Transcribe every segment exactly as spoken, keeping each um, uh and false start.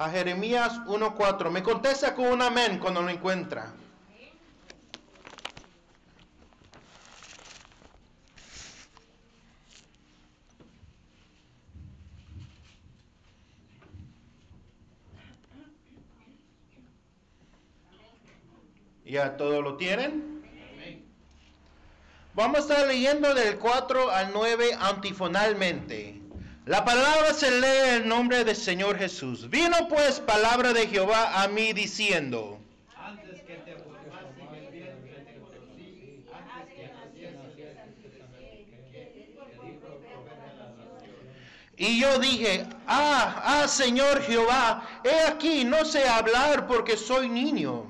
a Jeremías uno cuatro. Me contesta con un amén cuando lo encuentra. ¿Ya todo lo tienen? Amén. Vamos a estar leyendo del cuatro al nueve antifonalmente. La palabra se lee en nombre del Señor Jesús. Vino pues palabra de Jehová a mí diciendo: Antes que te formaste en el vientre te conocí, antes que nacieses te sabía. Y yo dije: Ah, ah, Señor Jehová, he aquí, no sé hablar porque soy niño.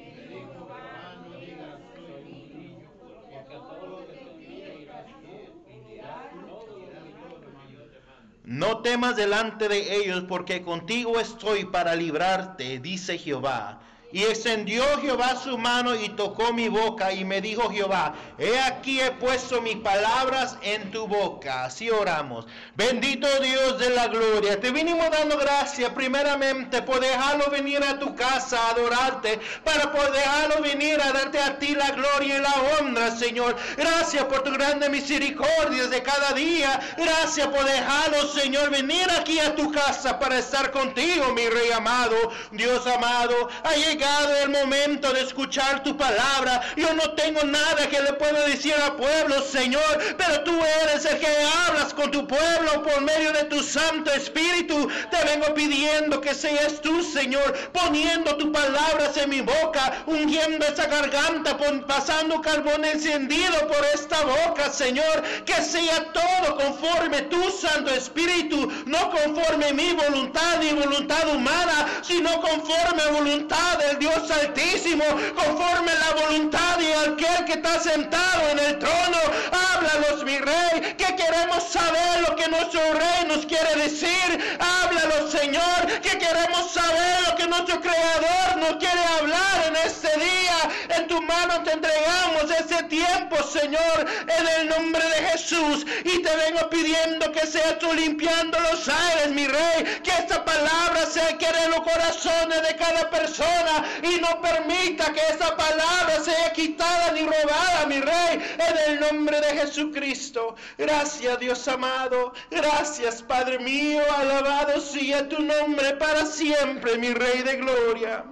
No temas delante de ellos, porque contigo estoy para librarte, dice Jehová. Y extendió Jehová su mano y tocó mi boca, y me dijo Jehová: he aquí he puesto mis palabras en tu boca. Así oramos. Bendito Dios de la gloria, te vinimos dando gracias primeramente por dejarlo venir a tu casa a adorarte, para poder dejarlo venir a darte a ti la gloria y la honra, Señor. Gracias por tu grande misericordia de cada día. Gracias por dejarlo, Señor, venir aquí a tu casa para estar contigo, mi Rey amado. Dios amado, ha llegado el momento de escuchar tu palabra. Yo no tengo nada que le pueda decir al pueblo, Señor, pero tú eres el que hablas con tu pueblo por medio de tu Santo Espíritu. Te vengo pidiendo que seas tú, Señor, poniendo tus palabras en mi boca, ungiendo esa garganta, pasando carbón encendido por esta boca, Señor. Que sea todo conforme tu Santo Espíritu, no conforme mi voluntad ni voluntad humana, sino conforme a voluntad de Dios Altísimo, conforme la voluntad de aquel que está sentado en el trono. Háblanos, mi Rey, que queremos saber lo que nuestro Rey nos quiere decir. Háblanos, Señor, que queremos saber lo que nuestro Creador nos quiere hablar en este día. En tu mano te entregamos ese tiempo, Señor, en el nombre de Jesús. Y te vengo pidiendo que seas tú limpiando los aires, mi Rey, que esta palabra se quede en los corazones de cada persona, y no permita que esa palabra sea quitada ni robada, mi Rey, en el nombre de Jesucristo. Gracias, Dios amado. Gracias, Padre mío. Alabado sea tu nombre para siempre, mi Rey de gloria.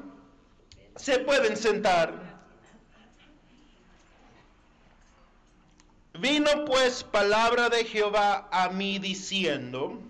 Se pueden sentar. Vino pues palabra de Jehová a mí diciendo: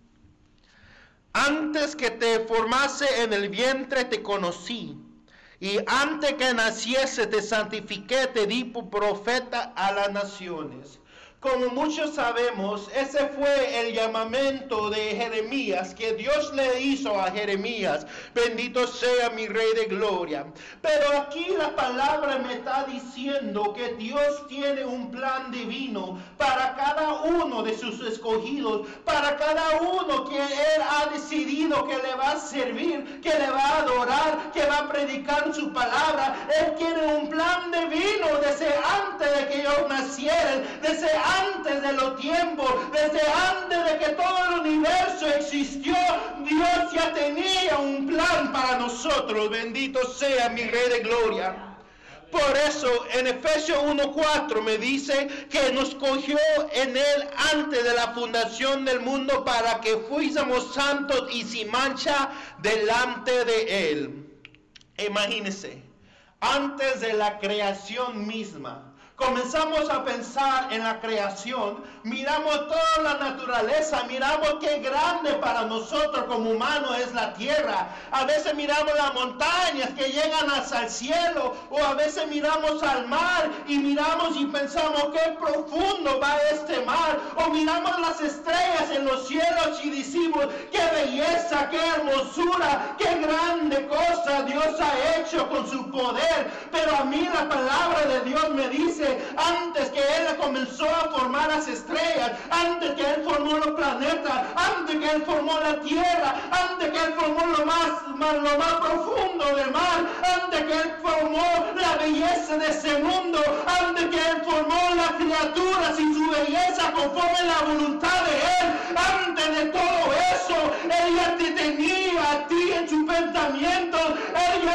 antes que te formase en el vientre te conocí, y antes que naciese te santifiqué, te di por profeta a las naciones. Como muchos sabemos, ese fue el llamamiento de Jeremías que Dios le hizo a Jeremías. Bendito sea mi Rey de gloria. Pero aquí la palabra me está diciendo que Dios tiene un plan divino para cada uno de sus escogidos, para cada uno que Él ha decidido que le va a servir, que le va a adorar, que va a predicar su palabra. Él tiene un plan divino desde antes de que ellos nacieran, desde antes de los tiempos, desde antes de que todo el universo existió. Dios ya tenía un plan para nosotros. Bendito sea mi Rey de gloria. Por eso en Efesios uno cuatro me dice que nos cogió en Él antes de la fundación del mundo, para que fuésemos santos y sin mancha delante de Él. Imagínense, antes de la creación misma. Comenzamos a pensar en la creación, miramos toda la naturaleza, miramos qué grande para nosotros como humanos es la tierra. A veces miramos las montañas que llegan hasta el cielo, o a veces miramos al mar y miramos y pensamos qué profundo va este mar, o miramos las estrellas en los cielos y decimos qué belleza, qué hermosura, qué grande cosa Dios ha hecho con su poder. Pero a mí la palabra de Dios me dice, antes que Él comenzó a formar las estrellas, antes que Él formó los planetas, antes que Él formó la tierra, antes que Él formó lo más, más, lo más profundo del mar, antes que Él formó la belleza de este mundo, antes que Él formó las criaturas y su belleza conforme a la voluntad de Él, antes de todo eso, Él ya te tenía a ti en su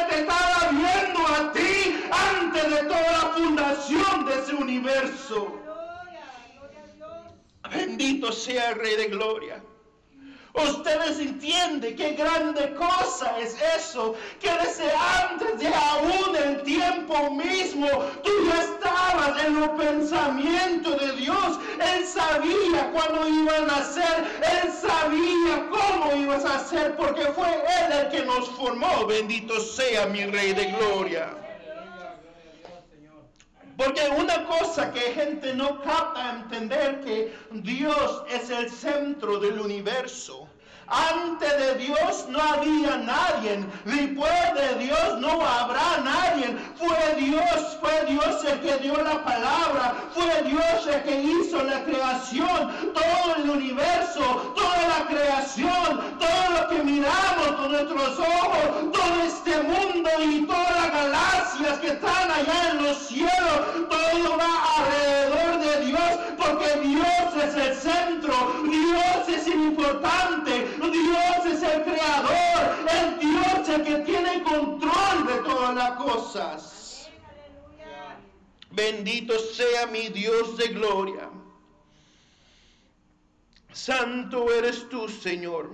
te estaba viendo a ti antes de toda la fundación de ese universo. Bendito sea el Rey de Gloria. Ustedes entienden qué grande cosa es eso, que desde antes de aún el tiempo mismo, tú ya estabas en los pensamientos de Dios. Él sabía cuándo iban a hacer, Él sabía cómo ibas a hacer, porque fue Él el que nos formó. Bendito sea mi Rey de Gloria. Porque una cosa que gente no capta entender, que Dios es el centro del universo. Antes de Dios no había nadie. Después de Dios no habrá nadie. Fue Dios, fue Dios el que dio la palabra. Fue Dios el que hizo la creación. Todo el universo, toda la creación, todo lo que miramos con nuestros ojos, todo este mundo y todas las galaxias que están allá en los cielos, todo va alrededor de Dios, porque Dios es el centro. Dios es importante. Dios es el creador, el Dios el que tiene control de todas las cosas. Bendito sea mi Dios de gloria. Santo eres tú, Señor.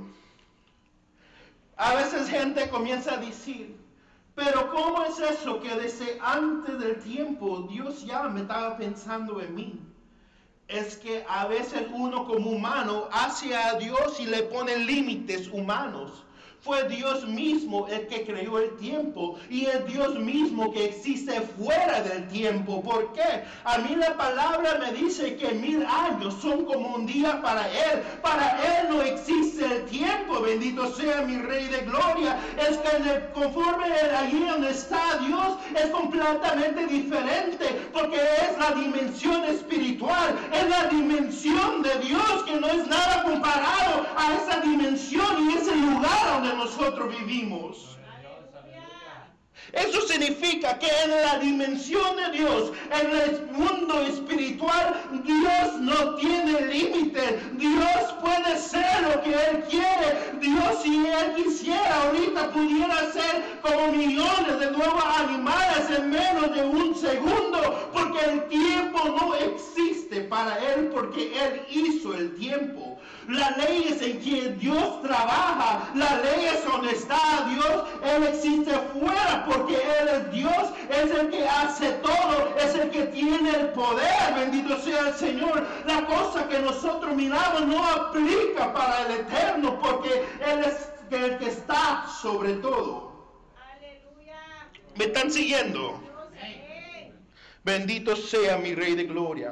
A veces gente comienza a decir, pero ¿cómo es eso que desde antes del tiempo Dios ya me estaba pensando en mí? Es que a veces uno como humano hace a Dios y le pone límites humanos. Fue Dios mismo el que creó el tiempo y es Dios mismo que existe fuera del tiempo. ¿Por qué? A mí la palabra me dice que mil años son como un día para Él. Para Él no existe el tiempo. Bendito sea mi Rey de Gloria. Es que en el, conforme él, allí donde está Dios es completamente diferente, porque es la dimensión espiritual, es la dimensión de Dios que no es nada comparado a esa dimensión y ese lugar donde nosotros vivimos. Eso significa que en la dimensión de Dios, en el mundo espiritual, Dios no tiene límites. Dios puede ser lo que Él quiere. Dios, si Él quisiera, ahorita pudiera ser como millones de nuevos animales en menos de un segundo, porque el tiempo no existe para Él, porque Él hizo el tiempo. Las leyes en que Dios trabaja, las leyes donde está Dios, Él existe fuera, porque Él es Dios, es el que hace todo, es el que tiene el poder. Bendito sea el Señor. La cosa que nosotros miramos no aplica para el eterno, porque Él es el que está sobre todo. Aleluya. ¿Me están siguiendo? Bendito sea mi Rey de Gloria.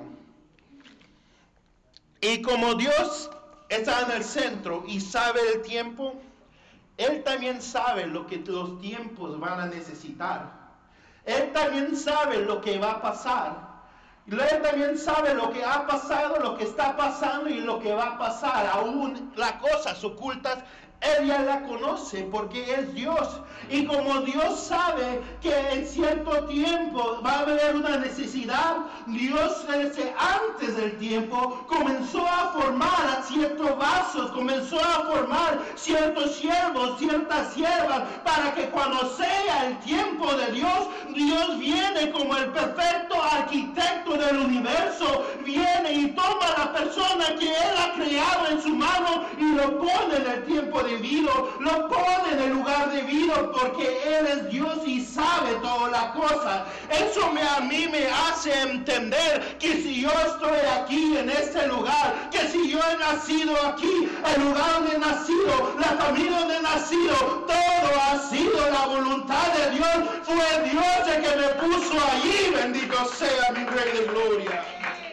Y como Dios está en el centro y sabe el tiempo, Él también sabe lo que los tiempos van a necesitar. Él también sabe lo que va a pasar. Él también sabe lo que ha pasado, lo que está pasando y lo que va a pasar. Aún las cosas ocultas, Él ya la conoce porque es Dios. Y como Dios sabe que en cierto tiempo va a haber una necesidad, Dios desde antes del tiempo comenzó a formar a ciertos vasos, comenzó a formar ciertos siervos, ciertas siervas, para que cuando sea el tiempo de Dios, Dios viene como el perfecto arquitecto del universo, viene y toma a la persona que Él ha creado en su mano y lo pone en el tiempo debido, lo pone en el lugar debido, porque Él es Dios y sabe todas las cosas. Eso me, a mí me hace entender que si yo estoy aquí en este lugar, que si yo he nacido aquí, el lugar donde he nacido, la familia donde he nacido, todo ha sido la voluntad de Dios. Fue Dios el que me puso allí. Bendito sea mi Rey de Gloria.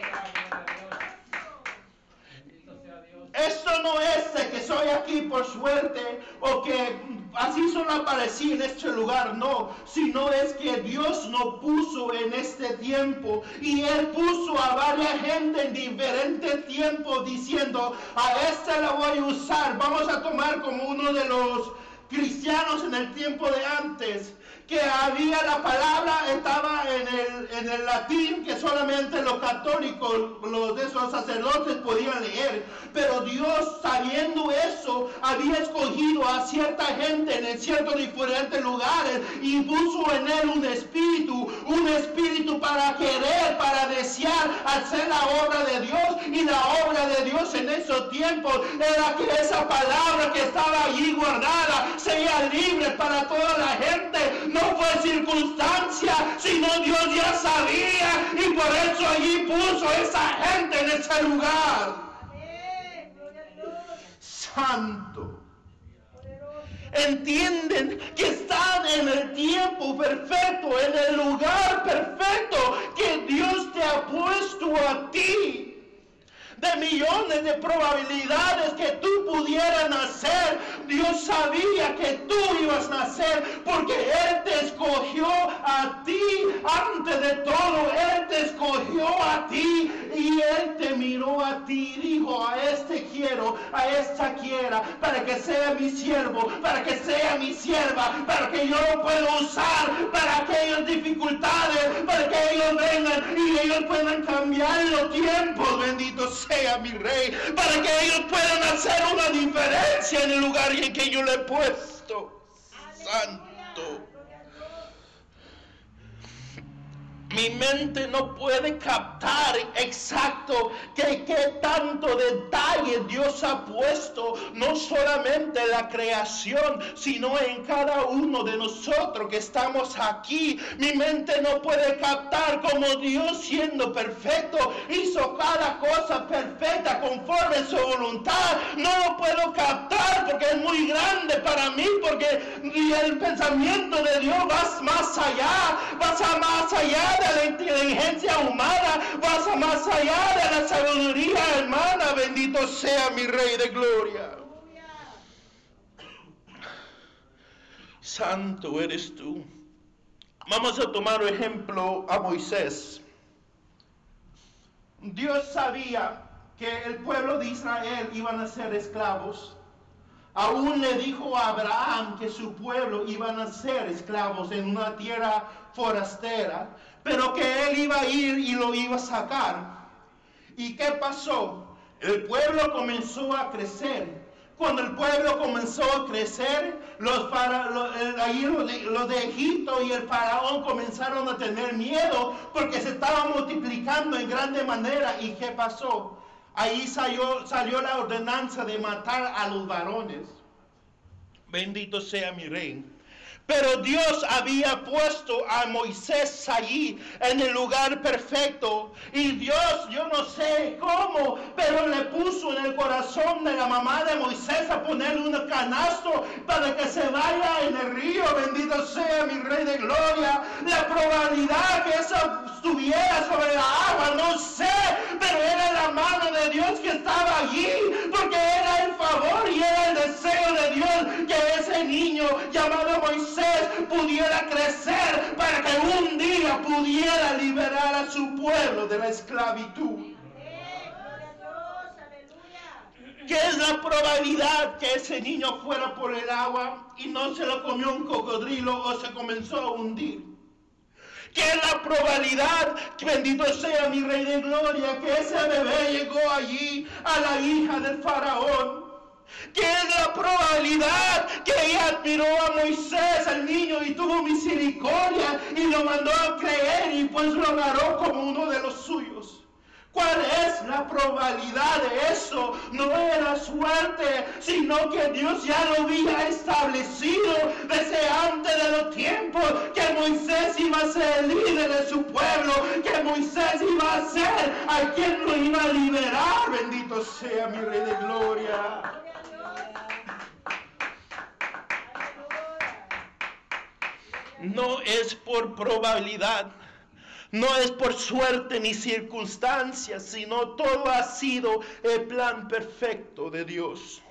Esto no es de que soy aquí por suerte o que así solo aparecí en este lugar, no, sino es que Dios nos puso en este tiempo y Él puso a varias gente en diferentes tiempos diciendo, a este la voy a usar. Vamos a tomar como uno de los cristianos en el tiempo de antes, que había la palabra, estaba en el, en el latín, que solamente los católicos, los de esos sacerdotes podían leer. Pero Dios, sabiendo eso, había escogido a cierta gente en ciertos diferentes lugares y puso en él un espíritu, un espíritu para querer, para desear hacer la obra de Dios. Y la obra de Dios en esos tiempos era que esa palabra que estaba allí guardada sea libre para toda la gente. No fue circunstancia, sino Dios ya sabía, y por eso allí puso esa gente en ese lugar. Santo. Entienden que están en el tiempo perfecto, en el lugar perfecto que Dios te ha puesto a ti. De millones de probabilidades que tú pudieras nacer, Dios sabía que tú ibas a nacer porque Él te escogió a ti antes de todo. Él te escogió a ti y Él te miró a ti y dijo: a este quiero, a esta quiera, para que sea mi siervo, para que sea mi sierva, para que yo lo pueda usar para aquellas dificultades, para que ellos vengan y ellos puedan cambiar los tiempos. Bendito sea mi Rey, para que ellos puedan hacer una diferencia en el lugar en que yo le he puesto. Santo. Mi mente no puede captar exacto que qué tanto detalle Dios ha puesto, no solamente en la creación, sino en cada uno de nosotros que estamos aquí. Mi mente no puede captar cómo Dios, siendo perfecto, hizo cada cosa perfecta conforme a su voluntad. No lo puedo captar porque es muy grande para mí, porque el pensamiento de Dios va más allá, va más allá de la inteligencia humana, vas a más allá de la sabiduría hermana. Bendito sea mi Rey de gloria. Santo eres tú. Vamos a tomar ejemplo a Moisés. Dios sabía que el pueblo de Israel iban a ser esclavos. Aún le dijo a Abraham que su pueblo iban a ser esclavos en una tierra forastera, pero que él iba a ir y lo iba a sacar. ¿Y qué pasó? El pueblo comenzó a crecer. Cuando el pueblo comenzó a crecer, los, para, los, ahí los, de, los de Egipto y el faraón comenzaron a tener miedo porque se estaban multiplicando en grande manera. ¿Y qué pasó? Ahí salió, salió la ordenanza de matar a los varones. Bendito sea mi Rey. Pero Dios había puesto a Moisés allí en el lugar perfecto. Y Dios, yo no sé cómo, pero le puso en el corazón de la mamá de Moisés a ponerle un canasto para que se vaya en el río. Bendito sea mi Rey de gloria. La probabilidad que eso estuviera sobre la agua, no sé, pero era la mano de Dios que estaba allí, porque era el favor y era el deseo de Dios que ese niño llamado Moisés pudiera crecer para que un día pudiera liberar a su pueblo de la esclavitud. ¿Qué es la probabilidad que ese niño fuera por el agua y no se lo comió un cocodrilo o se comenzó a hundir? ¿Qué es la probabilidad, que bendito sea mi Rey de gloria, que ese bebé llegó allí a la hija del faraón? ¿Qué es la probabilidad que ella admiró a Moisés, al niño, y tuvo misericordia y lo mandó a creer y pues lo agarró como uno de los suyos? ¿Cuál es la probabilidad de eso? No era suerte, sino que Dios ya lo había establecido desde antes de los tiempos, que Moisés iba a ser el líder de su pueblo, que Moisés iba a ser a quien lo iba a liberar. Bendito sea mi Rey de gloria. No es por probabilidad, no es por suerte ni circunstancias, sino todo ha sido el plan perfecto de Dios.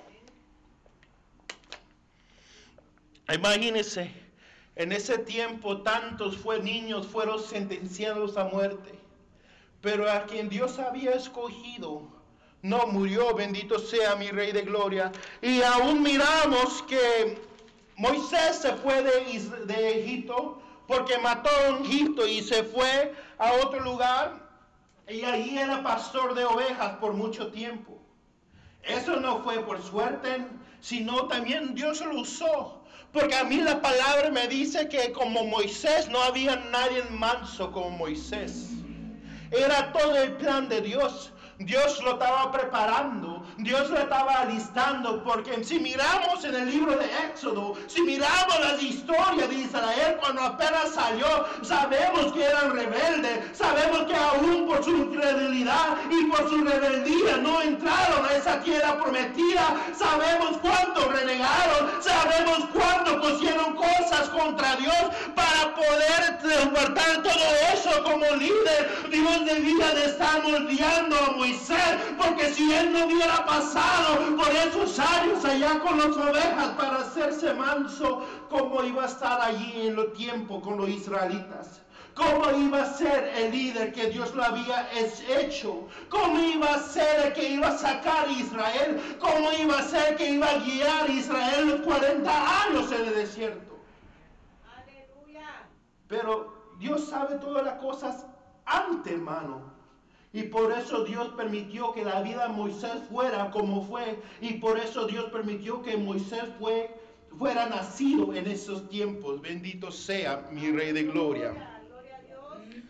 Imagínense, en ese tiempo tantos fue, niños fueron sentenciados a muerte, pero a quien Dios había escogido no murió. Bendito sea mi Rey de gloria. Y aún miramos que Moisés se fue de, de Egipto porque mató a un egipto y se fue a otro lugar y allí era pastor de ovejas por mucho tiempo. Eso no fue por suerte, sino también Dios lo usó. Porque a mí la palabra me dice que como Moisés no había nadie manso como Moisés. Era todo el plan de Dios. Dios lo estaba preparando, Dios lo estaba alistando, porque si miramos en el libro de Éxodo, si miramos las historias de Israel cuando apenas salió, sabemos que eran rebeldes, sabemos que aún por su incredulidad y por su rebeldía no entraron a esa tierra prometida, sabemos cuánto renegaron, sabemos cuánto pusieron cosas contra Dios para poder transportar todo eso como líder. Dios debía de estar moldeando a Moisés, porque si él no hubiera pasado por esos años allá con las ovejas para hacerse manso, ¿cómo iba a estar allí en los tiempos con los israelitas? ¿Cómo iba a ser el líder que Dios lo había hecho? ¿Cómo iba a ser el que iba a sacar a Israel? ¿Cómo iba a ser el que iba a guiar a Israel los cuarenta años en el desierto? Aleluya. Pero Dios sabe todas las cosas antes, hermano. Y por eso Dios permitió que la vida de Moisés fuera como fue. Y por eso Dios permitió que Moisés fue, fuera nacido en esos tiempos. Bendito sea mi Rey de Gloria. Gloria a Dios.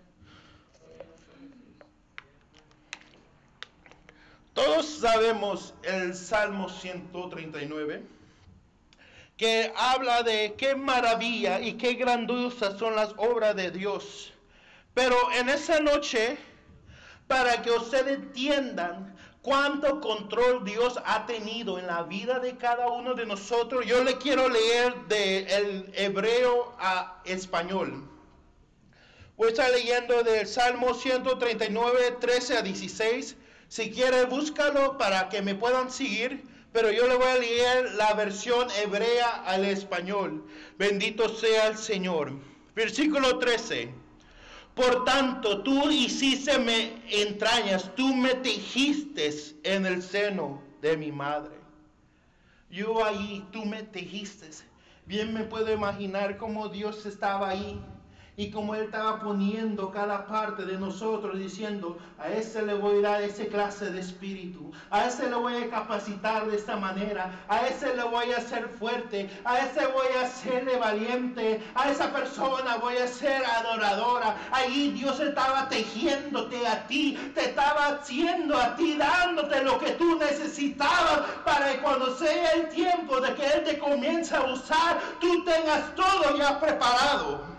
Todos sabemos el Salmo ciento treinta y nueve, que habla de qué maravilla y qué grandiosas son las obras de Dios. Pero en esa noche, para que ustedes entiendan cuánto control Dios ha tenido en la vida de cada uno de nosotros, yo le quiero leer del hebreo a español. Voy a estar leyendo del Salmo ciento treinta y nueve, trece a dieciséis. Si quiere, búscalo para que me puedan seguir, pero yo le voy a leer la versión hebrea al español. Bendito sea el Señor. Versículo trece. Por tanto, tú hiciste me entrañas, tú me tejiste en el seno de mi madre. Yo ahí, tú me tejiste. Bien me puedo imaginar cómo Dios estaba ahí y cómo Él estaba poniendo cada parte de nosotros, diciendo, a ese le voy a dar esa clase de espíritu, a ese le voy a capacitar de esta manera, a ese le voy a hacer fuerte, a ese voy a hacerle valiente, a esa persona voy a ser adoradora. Ahí Dios estaba tejiéndote a ti, te estaba haciendo a ti, dándote lo que tú necesitabas para que cuando sea el tiempo de que Él te comience a usar, tú tengas todo ya preparado.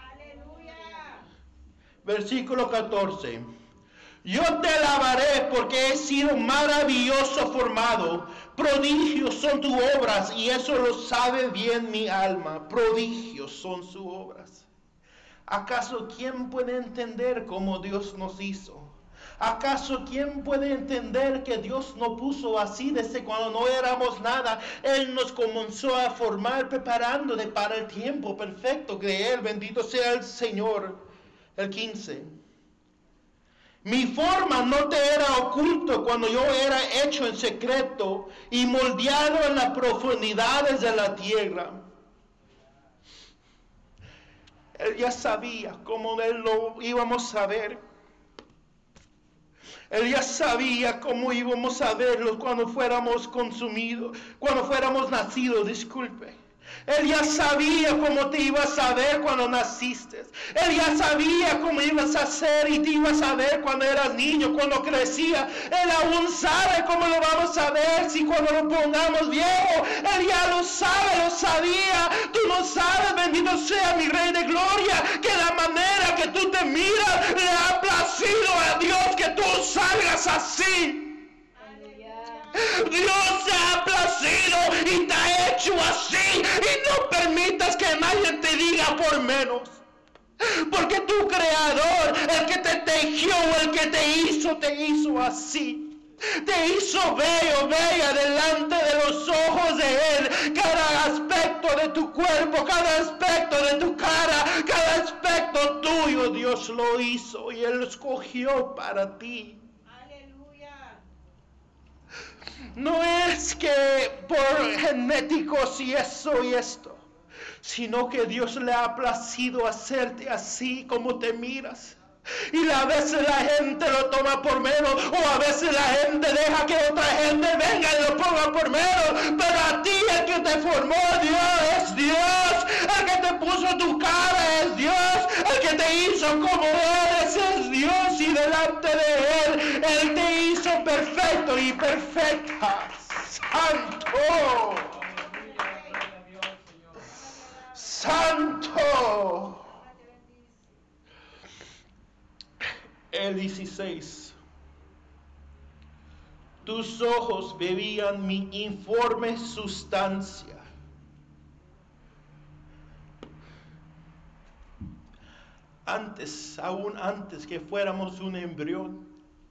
Versículo catorce. Yo te alabaré porque he sido maravilloso formado. Prodigios son tus obras y eso lo sabe bien mi alma. Prodigios son sus obras. ¿Acaso quién puede entender cómo Dios nos hizo? ¿Acaso quién puede entender que Dios nos puso así desde cuando no éramos nada? Él nos comenzó a formar preparándote para el tiempo perfecto de Él. Bendito sea el Señor. El quince. Mi forma no te era oculto cuando yo era hecho en secreto y moldeado en las profundidades de la tierra. Él ya sabía cómo Él lo íbamos a ver. Él ya sabía cómo íbamos a verlo cuando fuéramos consumidos, cuando fuéramos nacidos, disculpe. Él ya sabía cómo te ibas a ver cuando naciste. Él ya sabía cómo ibas a ser y te ibas a ver cuando eras niño, cuando crecía. Él aún sabe cómo lo vamos a ver si cuando lo pongamos viejo. Él ya lo sabe, lo sabía. Tú no sabes, bendito sea mi Rey de Gloria, que la manera que tú te miras le ha placido a Dios que tú salgas así. Dios te ha placido y te ha hecho así, y no permitas que nadie te diga por menos, porque tu creador, el que te tejió, el que te hizo, te hizo así, te hizo bello, bella delante de los ojos de Él. Cada aspecto de tu cuerpo, cada aspecto de tu cara, cada aspecto tuyo, Dios lo hizo y Él lo escogió para ti. No es es que por genéticos y eso y esto, sino que Dios le ha placido hacerte así como te miras. Y a veces la gente lo toma por menos, o a veces la gente deja que otra gente venga y lo ponga por menos, pero a ti el que te formó Dios es Dios, el que te puso tu cara es Dios, el que te hizo como eres es Dios, y delante de Él, Él te hizo perfecto y perfecta. Santo, Santo. El dieciséis. Tus ojos bebían mi informe sustancia. Antes, aún antes que fuéramos un embrión,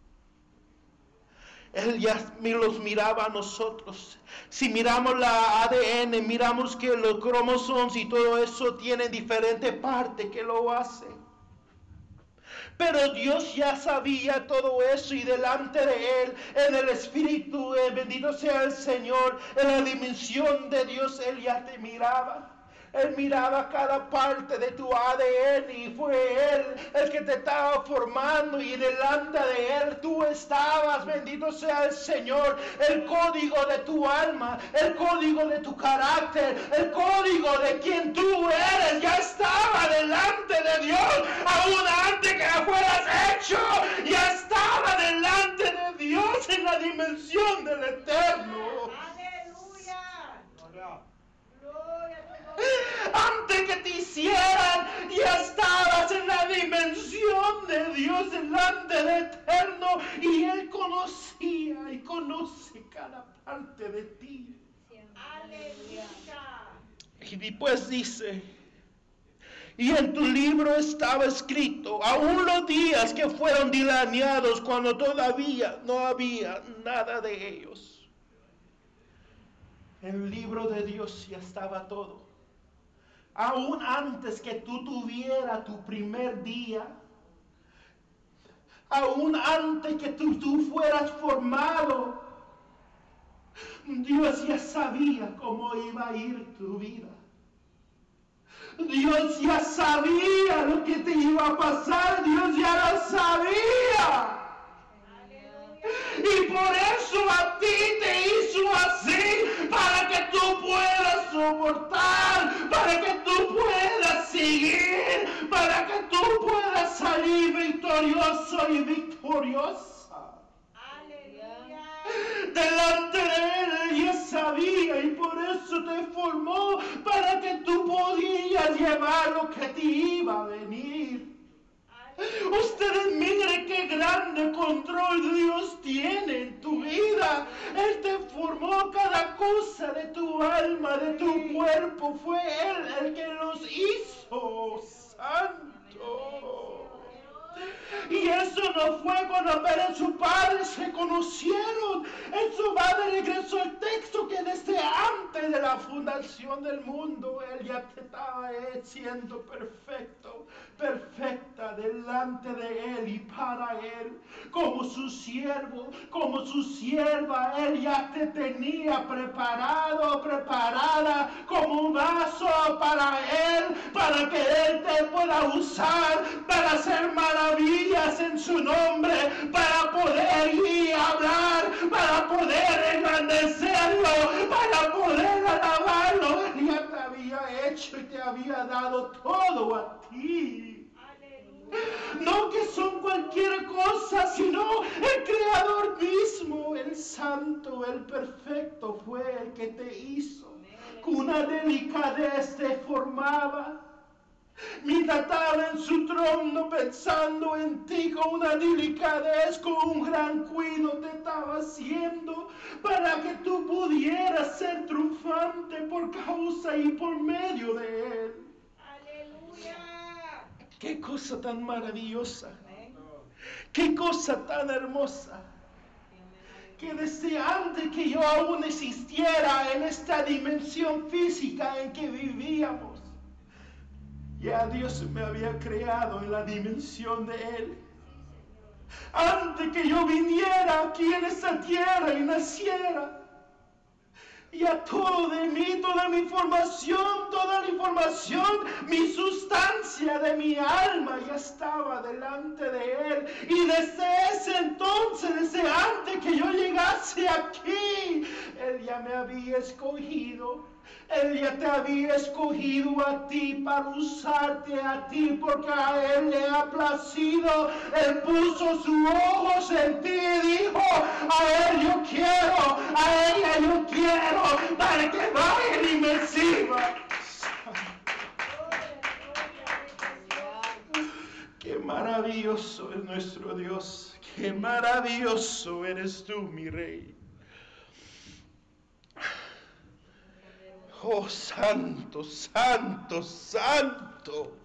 Él ya los miraba a nosotros. Si miramos la A D N, miramos que los cromosomas y todo eso tienen diferentes partes que lo hacen. Pero Dios ya sabía todo eso, y delante de Él, en el Espíritu, eh, bendito sea el Señor, en la dimensión de Dios, Él ya te miraba. Él miraba cada parte de tu A D N, y fue Él el que te estaba formando, y delante de Él tú estabas, bendito sea el Señor. El código de tu alma, el código de tu carácter, el código de quien tú eres ya estaba delante de Dios, aún antes que fueras hecho, ya estaba delante de Dios en la dimensión del Eterno. Aleluya. Gloria. Gloria a tu nombre. Antes que te hicieran, ya estabas en la dimensión de Dios delante del Eterno, y Él conocía y conoce cada parte de ti. Aleluya. Y después dice, y en tu libro estaba escrito, aún los días que fueron delineados cuando todavía no había nada de ellos. En el libro de Dios ya estaba todo. Aún antes que tú tuvieras tu primer día, aún antes que tú, tú fueras formado, Dios ya sabía cómo iba a ir tu vida. Dios ya sabía lo que te iba a pasar, Dios ya lo sabía. Y por eso a ti te hizo así, para que tú puedas soportar, para que tú puedas seguir, para que tú puedas salir victorioso y victoriosa. Aleluya. Delante de Él, Él ya sabía, y por eso te formó, para que tú podías llevar lo que te iba a venir. Ustedes miren qué grande control Dios tiene en tu vida. Él te formó cada cosa de tu alma, de tu cuerpo. Fue Él el que los hizo. Santo. Y eso no fue cuando apenas sus padres se conocieron. Eso va de regreso al texto, que desde antes de la fundación del mundo Él ya te estaba siendo perfecto, perfecta delante de Él y para Él. Como su siervo, como su sierva, Él ya te tenía preparado, preparada como un vaso para Él, para que Él te pueda usar para hacer maravillas en su nombre, para poder ir a hablar, para poder engrandecerlo, para poder alabarlo. Él ya te había hecho y te había dado todo a ti. No que son cualquier cosa, sino el Creador mismo, el Santo, el Perfecto, fue el que te hizo. Con una delicadez te formaba. Mientras estaba en su trono pensando en ti, con una delicadez, con un gran cuidado te estaba haciendo, para que tú pudieras ser triunfante por causa y por medio de Él. Aleluya. Qué cosa tan maravillosa, qué cosa tan hermosa, que desde antes que yo aún existiera en esta dimensión física en que vivíamos, ya Dios me había creado en la dimensión de Él. Antes que yo viniera aquí en esta tierra y naciera, Ya todo de mí, toda mi información, toda la información, mi sustancia de mi alma ya estaba delante de Él. Y desde ese entonces, desde antes que yo llegase aquí, Él ya me había escogido. Él ya te había escogido a ti para usarte a ti, porque a Él le ha placido. Él puso sus ojos en ti y dijo: a Él yo quiero, a ella yo quiero, para que vayan y me sirvan. Qué maravilloso es nuestro Dios, qué maravilloso eres tú, mi Rey. Oh, santo, santo, santo.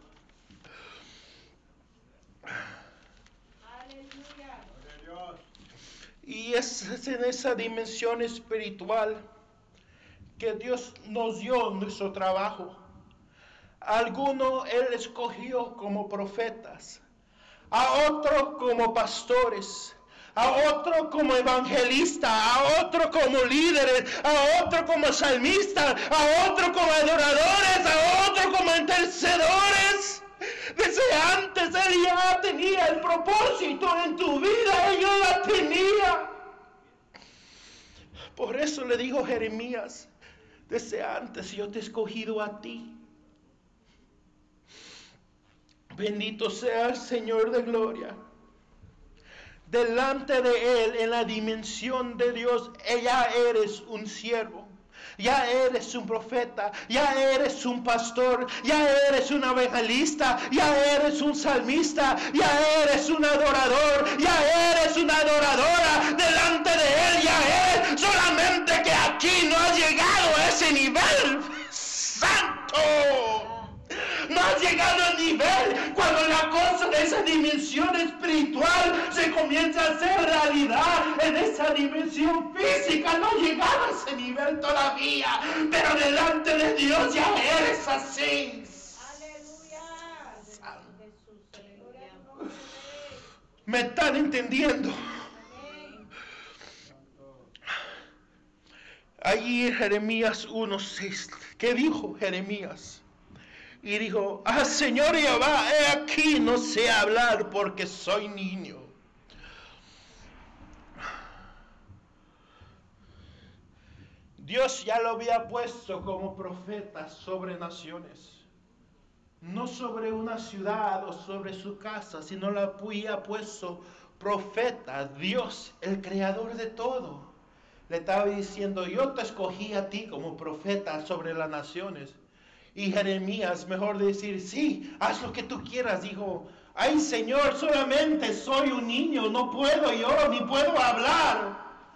Aleluya. Y es en esa dimensión espiritual que Dios nos dio nuestro trabajo. A algunos Él escogió como profetas, a otros como pastores, a otro como evangelista, a otro como líderes, a otro como salmistas, a otro como adoradores, a otro como intercedores. Desde antes Él ya tenía el propósito en tu vida, Él ya la tenía. Por eso le dijo Jeremías: desde antes yo te he escogido a ti. Bendito sea el Señor de gloria. Delante de Él, en la dimensión de Dios, ya eres un siervo, ya eres un profeta, ya eres un pastor, ya eres un evangelista, ya eres un salmista, ya eres un adorador, ya eres una adoradora. Delante de Él ya es, solamente que aquí no has llegado a ese nivel santo. No has llegado al nivel cuando la cosa de esa dimensión espiritual se comienza a hacer realidad en esa dimensión física. No has llegado a ese nivel todavía, pero delante de Dios ya eres así. Aleluya. Jesús, aleluya. ¿Me están entendiendo? Amén. Allí en Jeremías uno seis, ¿qué dijo Jeremías? Y dijo: ah, Señor Jehová, he aquí no sé hablar porque soy niño. Dios ya lo había puesto como profeta sobre naciones. No sobre una ciudad o sobre su casa, sino lo había puesto profeta. Dios, el creador de todo, le estaba diciendo: yo te escogí a ti como profeta sobre las naciones. Y Jeremías, mejor decir: sí, haz lo que tú quieras, dijo: ay, Señor, solamente soy un niño, no puedo yo, ni puedo hablar.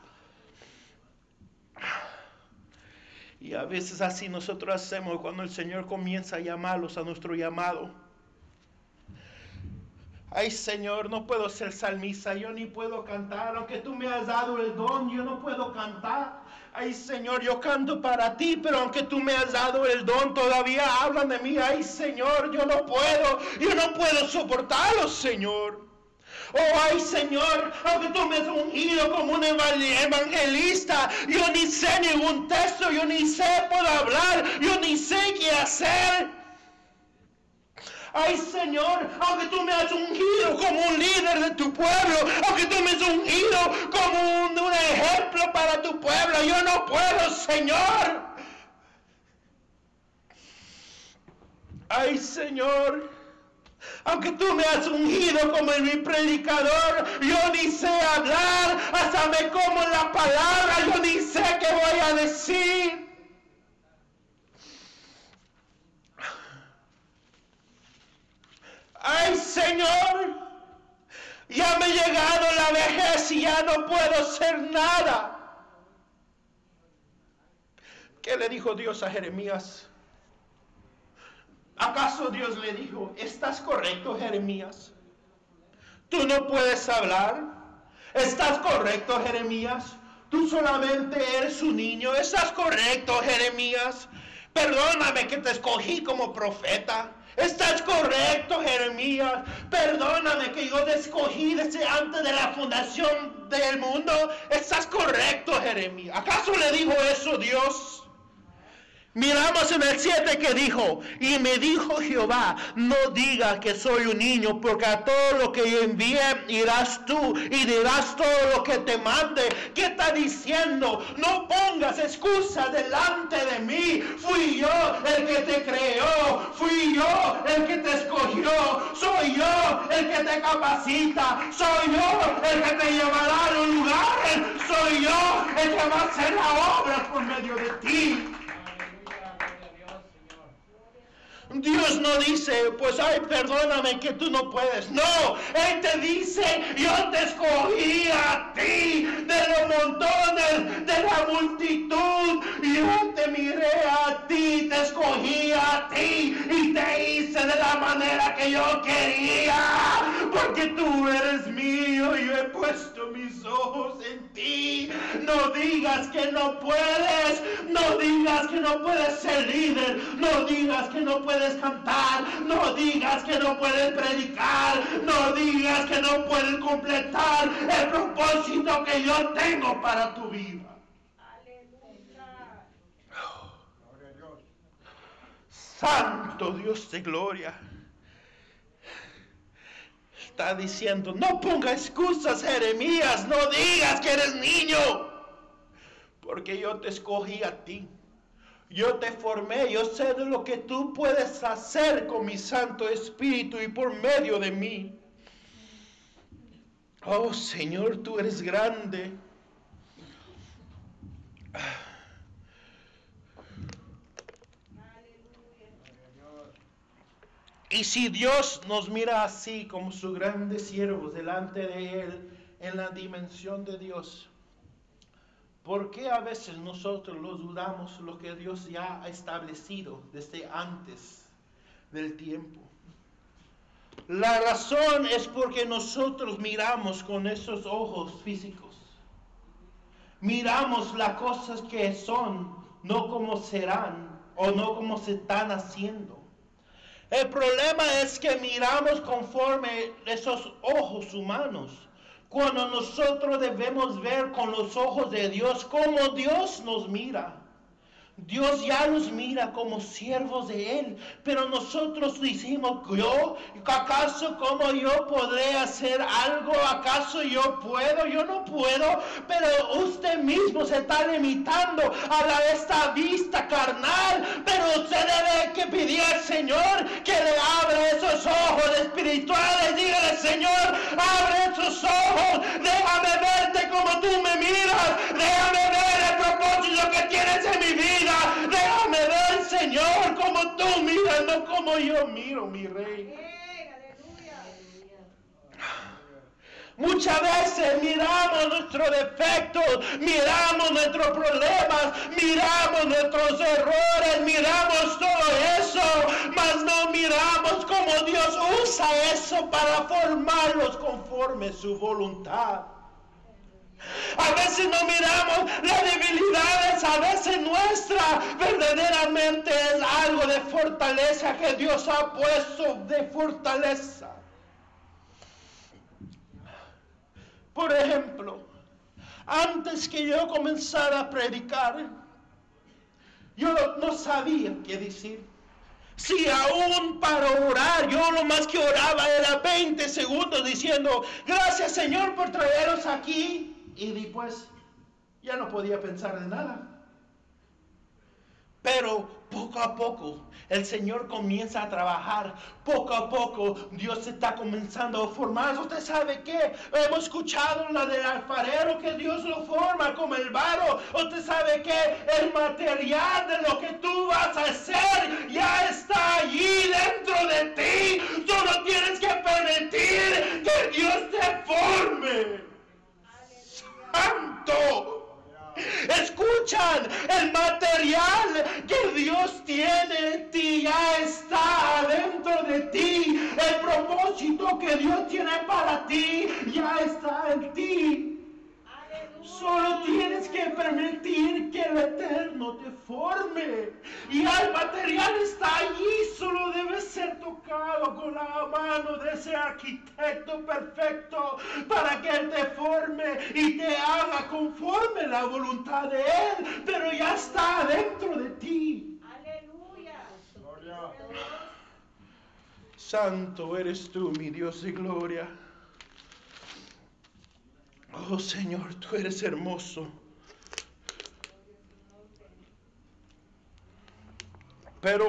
Y a veces así nosotros hacemos cuando el Señor comienza a llamarlos a nuestro llamado. Ay, Señor, no puedo ser salmista, yo ni puedo cantar, aunque tú me has dado el don, yo no puedo cantar. Ay, Señor, yo canto para ti, pero aunque tú me has dado el don, todavía hablan de mí. Ay, Señor, yo no puedo, yo no puedo soportarlo, Señor. Oh, ay, Señor, aunque tú me has ungido como un evangelista, yo ni sé ningún texto, yo ni sé puedo hablar, yo ni sé qué hacer. Ay, Señor, aunque tú me has ungido como un líder de tu pueblo, aunque tú me has ungido como un, un ejemplo para tu pueblo, yo no puedo, Señor. Ay, Señor, aunque tú me has ungido como mi predicador, yo ni sé hablar, hasta me como la palabra, yo ni sé qué voy a decir. Ay, Señor, ya me ha llegado la vejez y ya no puedo hacer nada. ¿Qué le dijo Dios a Jeremías? ¿Acaso Dios le dijo: ¿estás correcto, Jeremías? ¿Tú no puedes hablar? ¿Estás correcto, Jeremías? Tú solamente eres un niño. ¿Estás correcto, Jeremías? Perdóname que te escogí como profeta. ¿Estás correcto, Jeremías? Perdóname que yo te escogí desde antes de la fundación del mundo. ¿Estás correcto, Jeremías. ¿Acaso le dijo eso Dios? Miramos en el siete que dijo, y me dijo Jehová, no digas que soy un niño, porque a todo lo que envíe irás tú y dirás todo lo que te mande. ¿Qué está diciendo? No pongas excusas delante de mí. Fui yo el que te creó, fui yo el que te escogió, soy yo el que te capacita, soy yo el que te llevará a los lugares, soy yo el que va a hacer la obra por medio de ti. Dios no dice, pues ay, perdóname que tú no puedes. No, Él te dice, yo te escogí a ti de los montones, de la multitud. Yo te miré a ti, te escogí a ti y te hice de la manera que yo quería. Porque tú eres mío y yo he puesto mis ojos en ti. No digas que no puedes, no digas que no puedes ser líder, no digas que no puedes cantar, no digas que no puedes predicar, no digas que no puedes completar el propósito que yo tengo para tu vida. Aleluya. Santo Dios de gloria. Está diciendo, no ponga excusas, Jeremías, no digas que eres niño, porque yo te escogí a ti. Yo te formé, yo sé de lo que tú puedes hacer con mi Santo Espíritu y por medio de mí. Oh Señor, tú eres grande. Y si Dios nos mira así como sus grandes siervos delante de Él en la dimensión de Dios, ¿por qué a veces nosotros lo dudamos lo que Dios ya ha establecido desde antes del tiempo? La razón es porque nosotros miramos con esos ojos físicos. Miramos las cosas que son, no como serán o no como se están haciendo. El problema es que miramos conforme esos ojos humanos, cuando nosotros debemos ver con los ojos de Dios como Dios nos mira. Dios ya nos mira como siervos de Él, pero nosotros decimos, yo, ¿acaso cómo yo podré hacer algo? ¿Acaso yo puedo? Yo no puedo, pero usted mismo se está limitando a la, esta vista carnal, pero usted debe que pedir al Señor que le abra esos ojos espirituales. Dígale, Señor, abre esos ojos, déjame verte como tú me miras, déjame ver el propósito que tienes en mi vida. Déjame ver, Señor, como tú miras, no como yo miro, mi Rey. Muchas veces miramos nuestros defectos, miramos nuestros problemas, miramos nuestros errores, miramos todo eso, mas no miramos cómo Dios usa eso para formarlos conforme su voluntad. A veces no miramos las debilidades, a veces nuestra verdaderamente es algo de fortaleza que Dios ha puesto de fortaleza. Por ejemplo, antes que yo comenzara a predicar, yo no sabía qué decir. Si aún para orar, yo lo más que oraba era veinte segundos diciendo, gracias Señor por traeros aquí. Y después ya no podía pensar en nada. Pero poco a poco el Señor comienza a trabajar. Poco a poco Dios está comenzando a formar. ¿Usted sabe qué? Hemos escuchado la del alfarero, que Dios lo forma como el barro. ¿Usted sabe qué? El material de lo que tú vas a hacer ya está allí dentro de ti. Solo tienes que permitir que Dios te forme. Santo, escuchan, el material que Dios tiene en ti ya está adentro de ti. El propósito que Dios tiene para ti ya está en ti. Solo tienes que permitir que el Eterno te forme. Y el material está allí, solo debe ser tocado con la la mano de ese arquitecto perfecto para que Él te forme y te haga conforme la voluntad de Él, pero ya está dentro de ti. Aleluya. Santo eres tú, mi Dios de gloria. Oh Señor, tú eres hermoso. Pero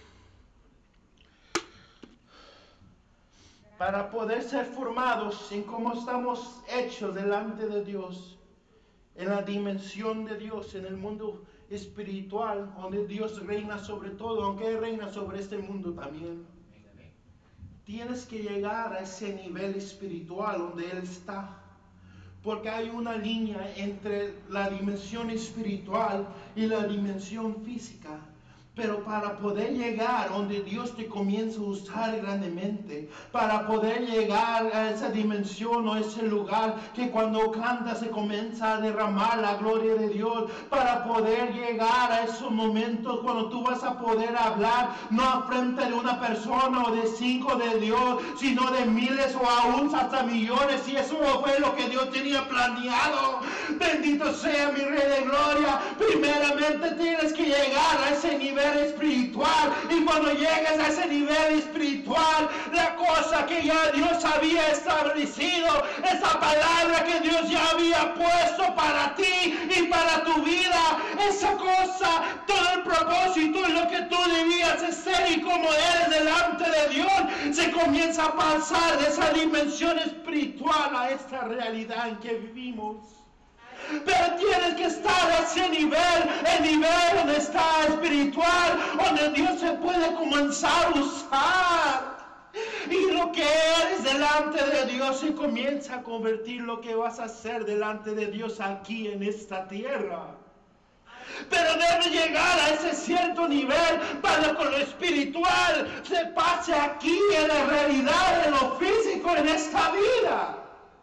para poder ser formados en cómo estamos hechos delante de Dios, en la dimensión de Dios, en el mundo espiritual, donde Dios reina sobre todo, aunque Él reina sobre este mundo también, tienes que llegar a ese nivel espiritual donde Él está. Porque hay una línea entre la dimensión espiritual y la dimensión física. Pero para poder llegar donde Dios te comienza a usar grandemente, para poder llegar a esa dimensión o ese lugar que cuando cantas se comienza a derramar la gloria de Dios, para poder llegar a esos momentos cuando tú vas a poder hablar no a frente de una persona o de cinco de Dios, sino de miles o aún hasta millones, y eso fue lo que Dios tenía planeado. Bendito sea mi Rey de Gloria. Primeramente tienes que llegar a ese nivel espiritual, y cuando llegues a ese nivel espiritual, la cosa que ya Dios había establecido, esa palabra que Dios ya había puesto para ti y para tu vida, esa cosa, todo el propósito y lo que tú debías hacer y como eres delante de Dios, se comienza a pasar de esa dimensión espiritual a esta realidad en que vivimos. Pero tienes que estar a ese nivel, el nivel donde está espiritual, donde Dios se puede comenzar a usar. Y lo que eres delante de Dios se comienza a convertir lo que vas a hacer delante de Dios aquí en esta tierra. Pero debe llegar a ese cierto nivel para que lo espiritual se pase aquí en la realidad, en lo físico, en esta vida.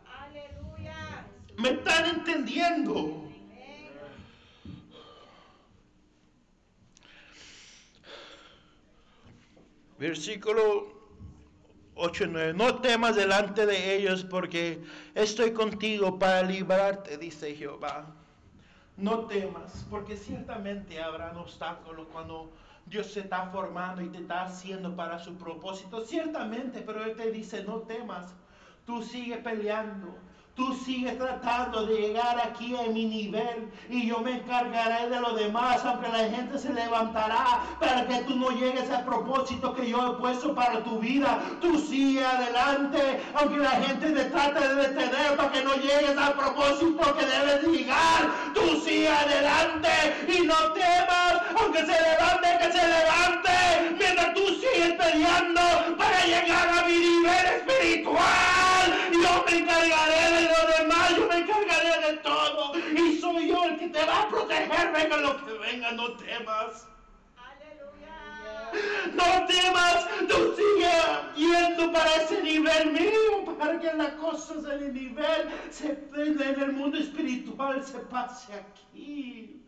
¿Me están entendiendo? Versículo ocho y nueve. No temas delante de ellos, porque estoy contigo para librarte, dice Jehová. No temas, porque ciertamente habrán obstáculos cuando Dios se está formando y te está haciendo para su propósito. Ciertamente, pero Él te dice, no temas. Tú sigue peleando. Tú sigues tratando de llegar aquí a mi nivel y yo me encargaré de lo demás, aunque la gente se levantará para que tú no llegues al propósito que yo he puesto para tu vida. Tú sigue adelante, aunque la gente te trate de detener para que no llegues al propósito que debes llegar. Tú sigue adelante y no temas, aunque se levante, que se levante, mientras tú sigues peleando para llegar a mi nivel espiritual. Yo me encargaré de lo demás, yo me encargaré de todo, y soy yo el que te va a proteger, venga lo que venga, no temas. Aleluya. No temas, tú sigue yendo para ese nivel mío, para que las cosas en el nivel, se, en el mundo espiritual se pase aquí.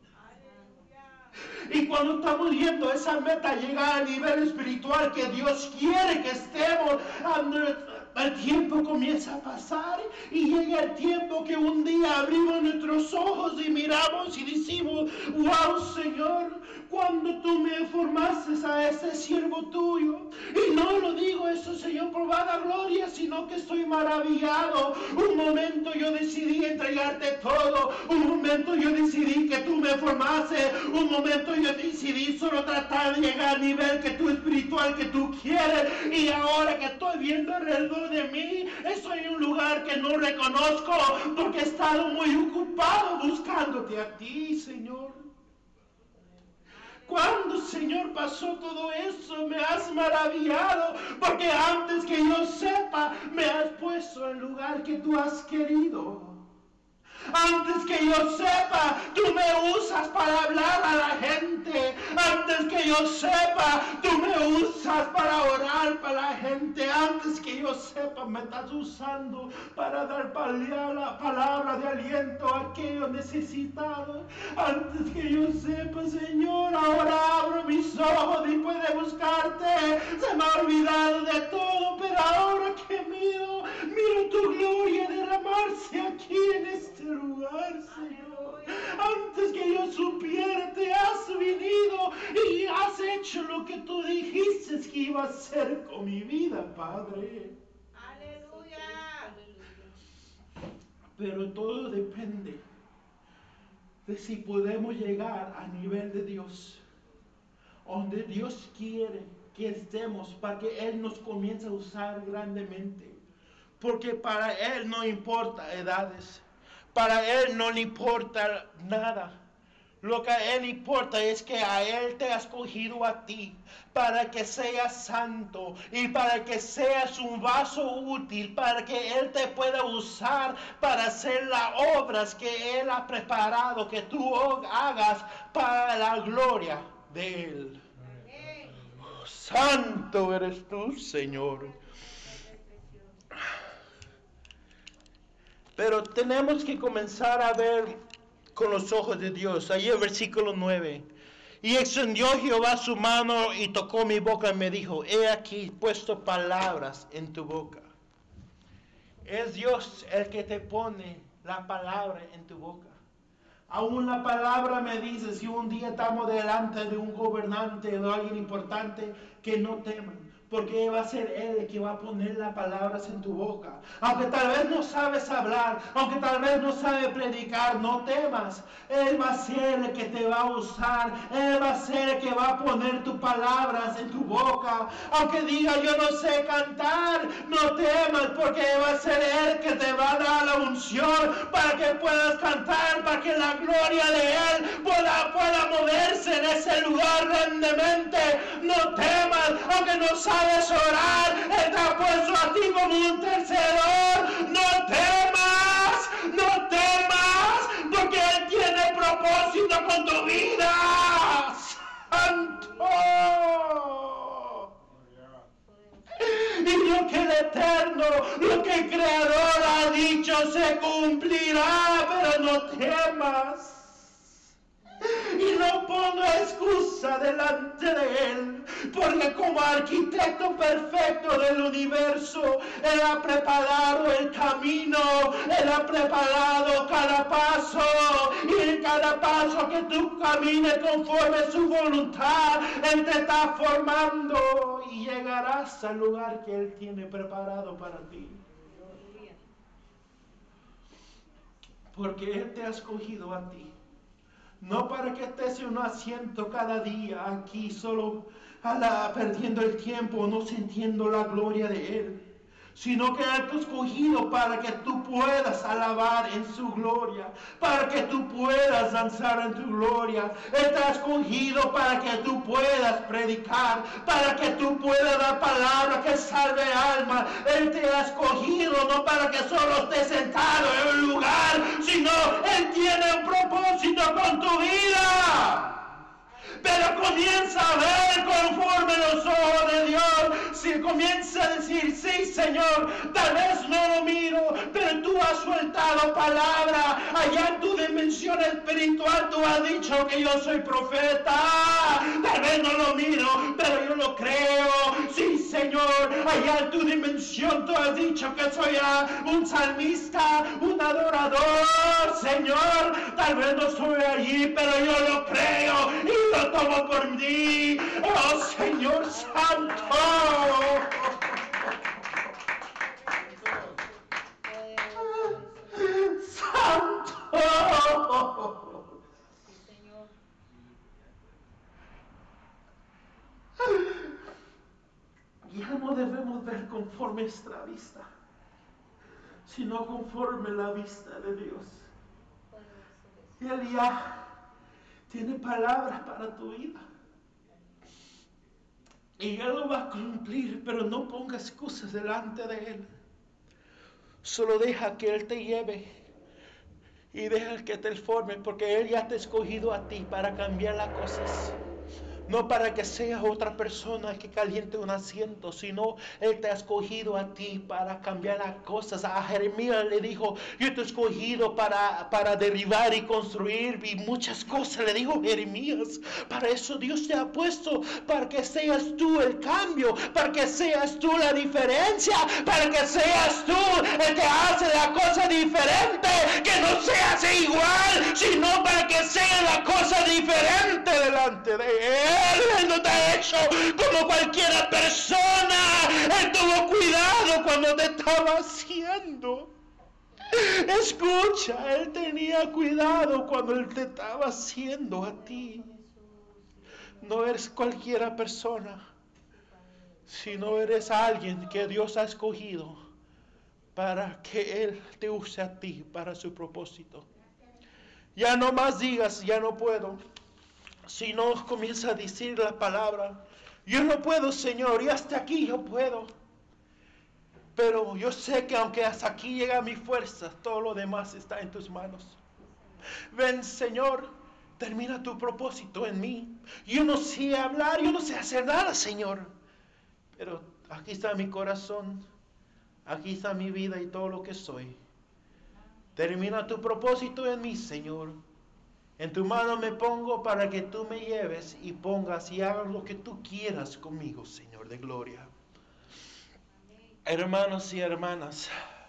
Y cuando estamos yendo a esa meta, llegar al nivel espiritual que Dios quiere que estemos, el tiempo comienza a pasar y llega el tiempo que un día abrimos nuestros ojos y miramos y decimos, wow, Señor, cuando tú me formaste a ese siervo tuyo. Y no lo digo eso, Señor, por vaga gloria, sino que estoy maravillado. Un momento yo decidí entregarte todo, un momento yo decidí que tú me formaste, un momento yo decidí solo tratar de llegar al nivel que tú espiritual que tú quieres, y ahora que estoy viendo alrededor de mí, estoy en un lugar que no reconozco porque he estado muy ocupado buscándote a ti, Señor. Cuando, Señor, pasó todo eso, me has maravillado, porque antes que yo sepa, me has puesto en el lugar que tú has querido. Antes que yo sepa, tú me usas para hablar a la gente. Antes que yo sepa, tú me usas para orar para la gente. Antes que yo sepa, me estás usando para dar la palabra de aliento a aquellos necesitados. Antes que yo sepa, Señor, ahora abro mis ojos después de buscarte. Se me ha olvidado de todo, pero ahora que miro, miro tu gloria derramarse aquí en este lugar, Señor. Antes que yo supiera, te has venido y has hecho lo que tú dijiste que iba a hacer con mi vida, Padre. Aleluya. Pero todo depende de si podemos llegar a nivel de Dios, donde Dios quiere que estemos para que Él nos comience a usar grandemente. Porque para Él no importa edades, para Él no le importa nada. Lo que a Él importa es que a Él te ha escogido a ti para que seas santo y para que seas un vaso útil, para que Él te pueda usar para hacer las obras que Él ha preparado, que tú hagas para la gloria de Él. Oh, santo eres tú, Señor. Pero tenemos que comenzar a ver con los ojos de Dios. Ahí el versículo nueve. Y extendió Jehová su mano y tocó mi boca y me dijo, he aquí puesto palabras en tu boca. Es Dios el que te pone la palabra en tu boca. Aún la palabra me dice, si un día estamos delante de un gobernante o de alguien importante, que no teman. Porque va a ser Él el que va a poner las palabras en tu boca. Aunque tal vez no sabes hablar, aunque tal vez no sabes predicar, no temas. Él va a ser el que te va a usar. Él va a ser el que va a poner tus palabras en tu boca. Aunque diga yo no sé cantar, no temas, porque va a ser Él que te va a dar la unción para que puedas cantar, para que la gloria de Él pueda, pueda moverse en ese lugar grandemente. No temas, aunque no sabes orar, Él te ha puesto a ti como un intercedor. No temas, no temas, porque Él tiene propósito con tu vida. Santo. Y lo que el Eterno, lo que el Creador ha dicho se cumplirá, pero no temas. Y no ponga excusa delante de Él, porque como arquitecto perfecto del universo, Él ha preparado el camino, Él ha preparado cada paso, y en cada paso que tú camines conforme a su voluntad, Él te está formando y llegarás al lugar que Él tiene preparado para ti. Porque Él te ha escogido a ti. No para que estés en un asiento cada día aquí solo a la, perdiendo el tiempo, no sintiendo la gloria de Él, sino que Él te ha escogido para que tú puedas alabar en su gloria, para que tú puedas danzar en tu gloria. Él te ha escogido para que tú puedas predicar, para que tú puedas dar palabra que salve alma. Él te ha escogido no para que solo estés sentado en un lugar, sino Él tiene un propósito con tu vida. Pero comienza a ver conforme los ojos de Dios. Si comienza a decir, sí, Señor, tal vez no lo miro, pero tú has soltado palabra. Allá en tu dimensión espiritual tú has dicho que yo soy profeta. Tal vez no lo miro, pero yo lo creo. Sí, Señor, allá en tu dimensión tú has dicho que soy un salmista, un adorador. Señor, tal vez no estoy allí, pero yo lo creo y lo tomo por mí. Oh, Señor Santo. Santo. Ya no debemos ver conforme nuestra vista, sino conforme la vista de Dios. Y Él ya tiene palabras para tu vida. Y Él lo va a cumplir, pero no ponga excusas delante de Él. Solo deja que Él te lleve Y deja que te forme, porque Él ya te ha escogido a ti para cambiar las cosas. No para que seas otra persona que caliente un asiento, sino Él te ha escogido a ti para cambiar las cosas. A Jeremías le dijo, yo te he escogido para, para derribar y construir y muchas cosas. Le dijo Jeremías, para eso Dios te ha puesto, para que seas tú el cambio, para que seas tú la diferencia, para que seas tú el que hace la cosa diferente, que no seas igual, sino para que sea la cosa diferente delante de Él. Él no te ha hecho como cualquier persona. Él tuvo cuidado cuando te estaba haciendo. Escucha, Él tenía cuidado cuando Él te estaba haciendo a ti. No eres cualquier persona, sino eres alguien que Dios ha escogido para que Él te use a ti para su propósito. Ya no más digas, ya no puedo. Si no comienza a decir la palabra, yo no puedo, Señor, y hasta aquí yo puedo. Pero yo sé que aunque hasta aquí llega mi fuerza, todo lo demás está en tus manos. Ven, Señor, termina tu propósito en mí. Yo no sé hablar, yo no sé hacer nada, Señor. Pero aquí está mi corazón, aquí está mi vida y todo lo que soy. Termina tu propósito en mí, Señor. En tu mano me pongo para que tú me lleves y pongas y hagas lo que tú quieras conmigo, Señor de gloria. Amén. Hermanos y hermanas,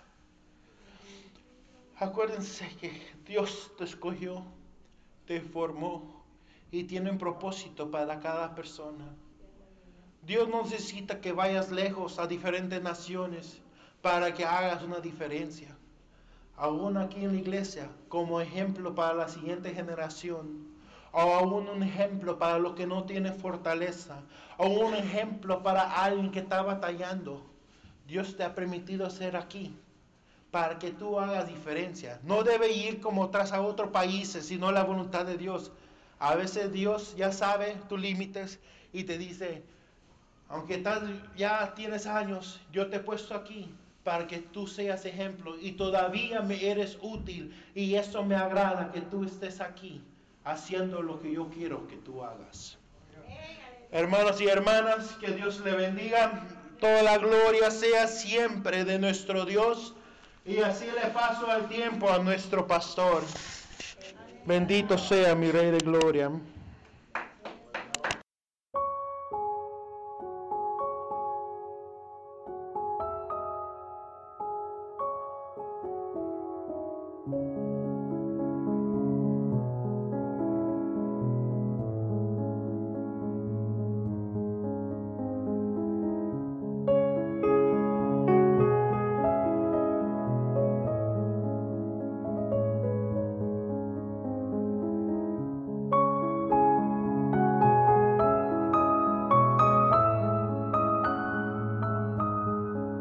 acuérdense que Dios te escogió, te formó y tiene un propósito para cada persona. Dios no necesita que vayas lejos a diferentes naciones para que hagas una diferencia. Aún aquí en la iglesia, como ejemplo para la siguiente generación, o aún un ejemplo para los que no tienen fortaleza, o un ejemplo para alguien que está batallando. Dios te ha permitido ser aquí para que tú hagas diferencia. No debe ir como tras a otros países, sino la voluntad de Dios. A veces Dios ya sabe tus límites y te dice, aunque ya tienes años, yo te he puesto aquí para que tú seas ejemplo y todavía me eres útil y eso me agrada que tú estés aquí haciendo lo que yo quiero que tú hagas. Hermanos y hermanas, que Dios le bendiga. Toda la gloria sea siempre de nuestro Dios y así le paso al tiempo a nuestro pastor. Bendito sea mi Rey de Gloria. Thank you.